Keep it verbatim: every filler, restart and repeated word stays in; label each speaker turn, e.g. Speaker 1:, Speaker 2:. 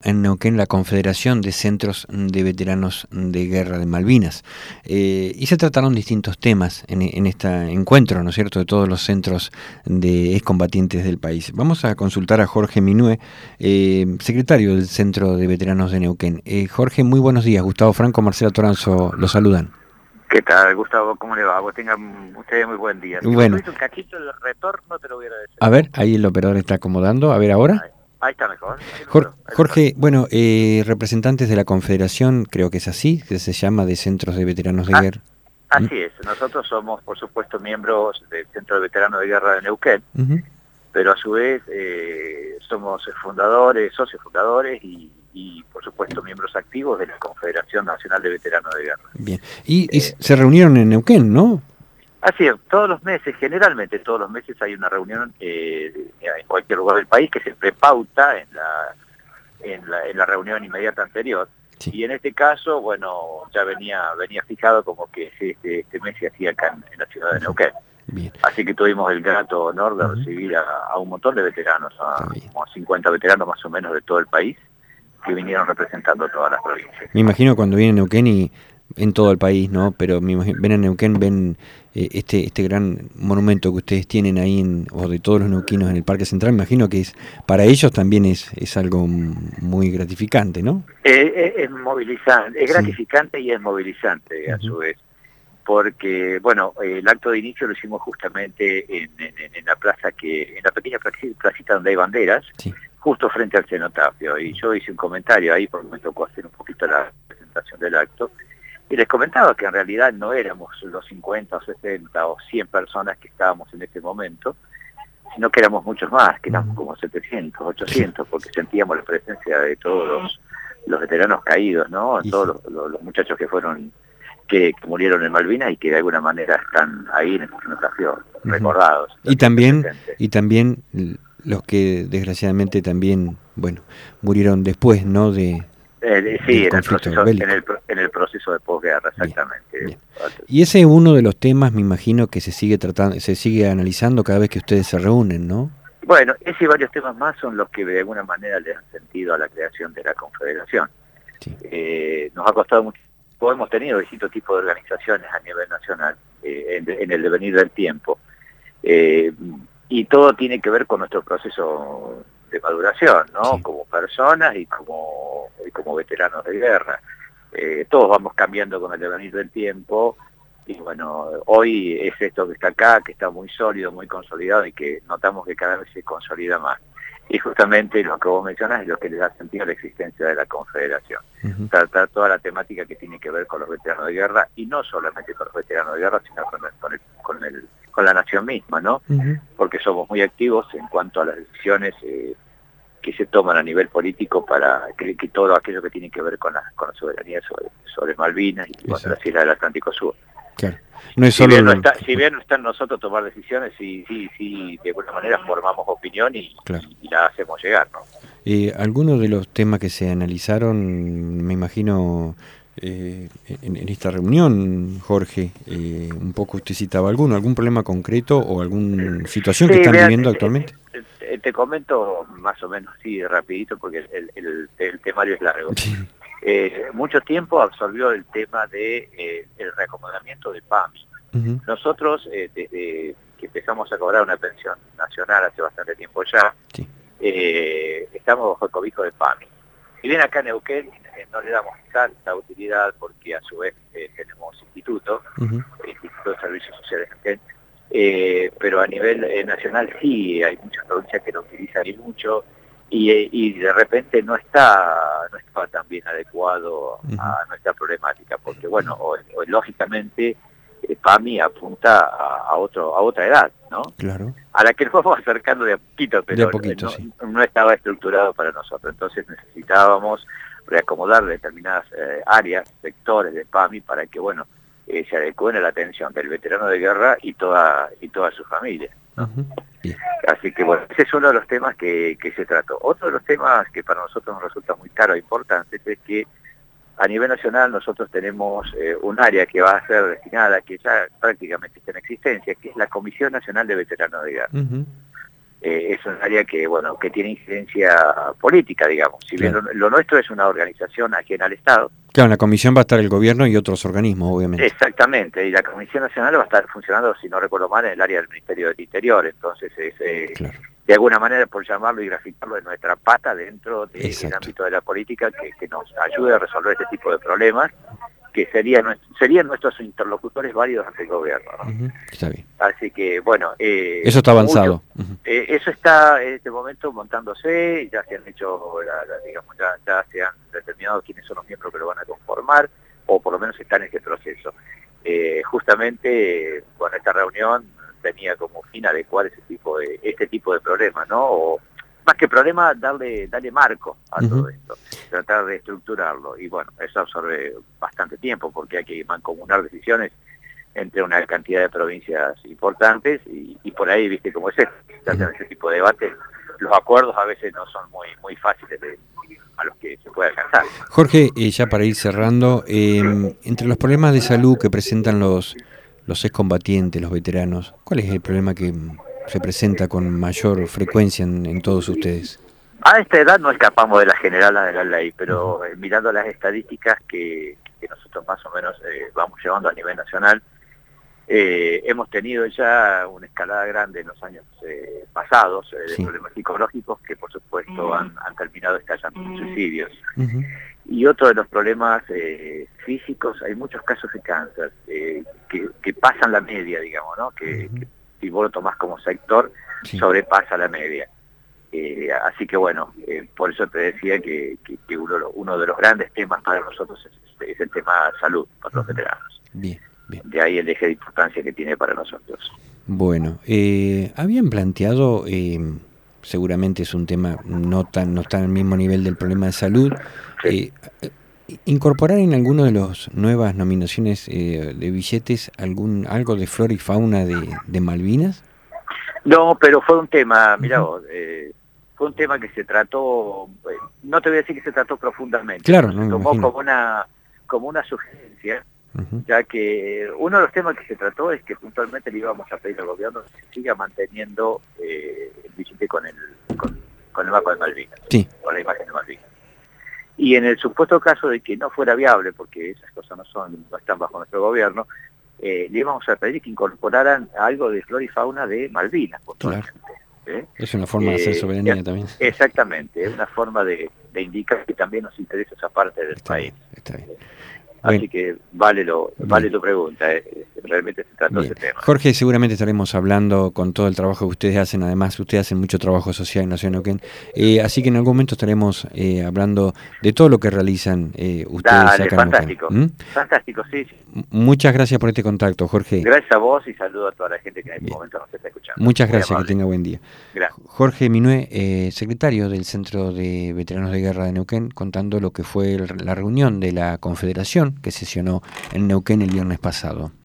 Speaker 1: en Neuquén la Confederación de Centros de Veteranos de Guerra de Malvinas. Eh, y se trataron distintos temas en, en este encuentro, ¿no es cierto?, de todos los centros de excombatientes del país. Vamos a consultar a Jorge Minúe, eh, secretario del Centro de Veteranos de Neuquén. Eh, Jorge, muy buenos días. Gustavo Franco, Marcela Toranzo, lo saludan.
Speaker 2: ¿Qué tal, Gustavo? ¿Cómo le va? Vos tengan ustedes muy buen día. Si
Speaker 1: bueno.
Speaker 2: vos tuviste un cachito el retorno, te lo hubiera dicho.
Speaker 1: A ver, ahí el operador está acomodando. A ver, ¿ahora?
Speaker 2: Ahí, ahí está mejor.
Speaker 1: Jorge, Jorge bueno, eh, representantes de la Confederación, creo que es así, que se llama, de Centros de Veteranos de
Speaker 2: ah,
Speaker 1: Guerra.
Speaker 2: Así ¿Mm? es. Nosotros somos, por supuesto, miembros del Centro de Veteranos de Guerra de Neuquén, uh-huh. pero a su vez eh, somos fundadores, socios fundadores y y por supuesto miembros activos de la Confederación Nacional de Veteranos de Guerra.
Speaker 1: Bien, y, y eh, se reunieron en Neuquén, ¿no?
Speaker 2: Así es, todos los meses, generalmente todos los meses hay una reunión eh, en cualquier lugar del país que se prepauta en la, en la, en la reunión inmediata anterior. Sí. Y en este caso, bueno, ya venía venía fijado como que este, este mes se hacía acá en, en la ciudad de Neuquén. Bien. Así que tuvimos el grato honor de uh-huh. recibir a, a un montón de veteranos, a como cincuenta veteranos más o menos de todo el país, que vinieron representando todas las provincias.
Speaker 1: Me imagino cuando vienen a Neuquén y en todo el país, ¿no? Pero me imagino, ven a Neuquén, ven eh, este este gran monumento que ustedes tienen ahí, en, o de todos los neuquinos en el Parque Central, me imagino que es para ellos también es, es algo muy gratificante, ¿no?
Speaker 2: Eh, es, es movilizante, es gratificante sí. y es movilizante uh-huh. a su vez, porque, bueno, el acto de inicio lo hicimos justamente en, en, en la plaza que, en la pequeña placita donde hay banderas, sí. justo frente al cenotafio, y yo hice un comentario ahí porque me tocó hacer un poquito la presentación del acto, y les comentaba que en realidad no éramos los cincuenta o sesenta o cien personas que estábamos en ese momento, sino que éramos muchos más, que éramos como setecientos, ochocientos, porque sentíamos la presencia de todos los, los veteranos caídos, ¿no? Todos los, los, los muchachos que fueron, que, que murieron en Malvinas y que de alguna manera están ahí en el cenotafio uh-huh. recordados.
Speaker 1: Y también, y también los que desgraciadamente también, bueno, murieron después, ¿no? De
Speaker 2: eh, sí, en el, proceso, en, el, en el proceso de posguerra, exactamente. Bien, bien.
Speaker 1: Y ese es uno de los temas, me imagino, que se sigue tratando, se sigue analizando cada vez que ustedes se reúnen, ¿no?
Speaker 2: Bueno, ese y varios temas más son los que de alguna manera le han sentido a la creación de la Confederación. Sí. Eh, nos ha costado mucho, hemos tenido distintos tipos de organizaciones a nivel nacional eh, en, en el devenir del tiempo. Eh, y todo tiene que ver con nuestro proceso de maduración, ¿no? Sí. Como personas y como, y como veteranos de guerra. Eh, todos vamos cambiando con el devenir del tiempo y bueno, hoy es esto que está acá, que está muy sólido, muy consolidado y que notamos que cada vez se consolida más. Y justamente lo que vos mencionás es lo que le da sentido a la existencia de la Confederación. Uh-huh. Tratar toda la temática que tiene que ver con los veteranos de guerra, y no solamente con los veteranos de guerra, sino con, el, con, el, con, el, con la nación misma, ¿no? Uh-huh. Porque somos muy activos en cuanto a las decisiones eh, que se toman a nivel político para que, que todo aquello que tiene que ver con la, con la soberanía sobre, sobre Malvinas y bueno, las islas del Atlántico Sur.
Speaker 1: Claro. No es
Speaker 2: si,
Speaker 1: solo
Speaker 2: bien no
Speaker 1: el...
Speaker 2: está, si bien no está en nosotros tomar decisiones, sí, sí, sí, de alguna manera formamos opinión y, claro. y, y la hacemos llegar, ¿no?
Speaker 1: Eh, algunos de los temas que se analizaron, me imagino, eh, en, en esta reunión, Jorge, eh, un poco usted citaba alguno, algún problema concreto o alguna situación sí, que están vean, viviendo actualmente.
Speaker 2: Eh, eh, te comento más o menos, sí, rapidito, porque el, el, el temario es largo. Sí. Eh, mucho tiempo absorbió el tema de eh, el reacomodamiento de P A M I. Uh-huh. Nosotros, eh, desde que empezamos a cobrar una pensión nacional hace bastante tiempo ya, sí. eh, estamos bajo el cobijo de P A M I. Si bien acá en Neuquén eh, no le damos tanta utilidad porque a su vez eh, tenemos instituto, uh-huh. el Instituto de Servicios Sociales Neuquén, eh, pero a nivel eh, nacional sí, hay muchas provincias que lo utilizan y mucho, y, y de repente no está no está tan bien adecuado uh-huh. a nuestra problemática, porque bueno, o, o, lógicamente eh, P A M I apunta a, a otro a otra edad, ¿no?
Speaker 1: Claro.
Speaker 2: A la que nos vamos acercando de a poquito, pero
Speaker 1: de a poquito,
Speaker 2: no,
Speaker 1: sí.
Speaker 2: no estaba estructurado para nosotros, entonces necesitábamos reacomodar determinadas eh, áreas, sectores de P A M I para que bueno eh, se adecúen a la atención del veterano de guerra y toda y toda su familia, ¿no? Uh-huh. Bien. Así que bueno, ese es uno de los temas que, que se trató. Otro de los temas que para nosotros nos resulta muy caro e importante es que a nivel nacional nosotros tenemos eh, un área que va a ser destinada, que ya prácticamente está en existencia, que es la Comisión Nacional de Veteranos de Guerra. Uh-huh. eh, es un área que, bueno, que tiene incidencia política, digamos. Si bien
Speaker 1: claro.
Speaker 2: lo, lo nuestro es una organización ajena al Estado.
Speaker 1: Claro, en la comisión va a estar el gobierno y otros organismos, obviamente.
Speaker 2: Exactamente, y la Comisión Nacional va a estar funcionando, si no recuerdo mal, en el área del Ministerio del Interior, entonces es, eh,
Speaker 1: Claro.
Speaker 2: de alguna manera, por llamarlo y graficarlo, de nuestra pata dentro del
Speaker 1: Exacto.
Speaker 2: ámbito de la política que, que nos ayude a resolver este tipo de problemas, que serían, serían nuestros interlocutores válidos ante el gobierno, ¿no?
Speaker 1: Uh-huh. Está bien.
Speaker 2: Así que, bueno... Eh,
Speaker 1: eso está avanzado.
Speaker 2: Mucho, uh-huh. eh, eso está en este momento montándose, ya se han hecho, la, la, digamos, ya, ya se han determinado quiénes son los miembros que lo van a conformar, o por lo menos está en este proceso. Eh, justamente, bueno, esta reunión tenía como fin adecuar ese tipo de, este tipo de problemas, ¿no? O, más que problema, darle, darle marco a uh-huh. todo esto, tratar de estructurarlo. Y bueno, eso absorbe bastante tiempo porque hay que mancomunar decisiones entre una cantidad de provincias importantes y, y por ahí, viste cómo es esto, uh-huh. ese tipo de debates, los acuerdos a veces no son muy, muy fáciles de, a los que se puede alcanzar.
Speaker 1: Jorge, eh, ya para ir cerrando, eh, entre los problemas de salud que presentan los, los excombatientes, los veteranos, ¿cuál es el problema que se presenta con mayor frecuencia en, en todos ustedes?
Speaker 2: A esta edad no escapamos de la generala de la ley, pero eh, mirando las estadísticas que, que nosotros más o menos eh, vamos llevando a nivel nacional, eh, hemos tenido ya una escalada grande en los años eh, pasados eh, de sí. problemas psicológicos que por supuesto uh-huh. han, han terminado estallando en suicidios. Uh-huh. Y otro de los problemas eh, físicos, hay muchos casos de cáncer eh, que, que pasan la media, digamos, ¿no? Que, uh-huh. que si vos lo tomás como sector, sí. sobrepasa la media. Eh, así que bueno, eh, por eso te decía que, que, que uno, uno de los grandes temas para nosotros es, es el tema salud para los veteranos.
Speaker 1: Bien, bien.
Speaker 2: De ahí el eje de importancia que tiene para nosotros.
Speaker 1: Bueno, eh, habían planteado, eh, seguramente es un tema no tan no está al mismo nivel del problema de salud, sí. eh, incorporar en alguno de las nuevas nominaciones eh, de billetes algún algo de flora y fauna de, de Malvinas.
Speaker 2: No, pero fue un tema, mirá vos, eh, fue un tema que se trató, eh, no te voy a decir que se trató profundamente,
Speaker 1: claro,
Speaker 2: se
Speaker 1: no
Speaker 2: tomó como una, como una sugerencia, uh-huh. ya que uno de los temas que se trató es que puntualmente le íbamos a pedir al gobierno que se siga manteniendo eh, el billete con el, con, con el mapa de Malvinas,
Speaker 1: sí.
Speaker 2: con la imagen de Malvinas. Y en el supuesto caso de que no fuera viable, porque esas cosas no son, no están bajo nuestro gobierno, Eh, le íbamos a pedir que incorporaran algo de flora y fauna de Malvinas.
Speaker 1: Claro. ¿Eh? Es una forma eh, de hacer soberanía eh, también.
Speaker 2: Exactamente, es una forma de, de indicar que también nos interesa esa parte del
Speaker 1: está
Speaker 2: país.
Speaker 1: Bien, está bien.
Speaker 2: Así
Speaker 1: bueno.
Speaker 2: que vale lo vale tu pregunta, eh. realmente se trató ese tema.
Speaker 1: Jorge, seguramente estaremos hablando con todo el trabajo que ustedes hacen, además ustedes hacen mucho trabajo social en la ciudad de Neuquén, eh, así que en algún momento estaremos eh, hablando de todo lo que realizan eh, ustedes
Speaker 2: Dale,
Speaker 1: acá
Speaker 2: fantástico,
Speaker 1: en Neuquén. ¿Mm?
Speaker 2: Fantástico, sí, sí.
Speaker 1: Muchas gracias por este contacto, Jorge.
Speaker 2: Gracias a vos y saludo a toda la gente que en este Bien. momento nos está escuchando.
Speaker 1: Muchas Muy gracias, amable. Que tenga buen día.
Speaker 2: Gracias.
Speaker 1: Jorge Minué, eh, secretario del Centro de Veteranos de Guerra de Neuquén, contando lo que fue el, la reunión de la Confederación que sesionó en Neuquén el viernes pasado.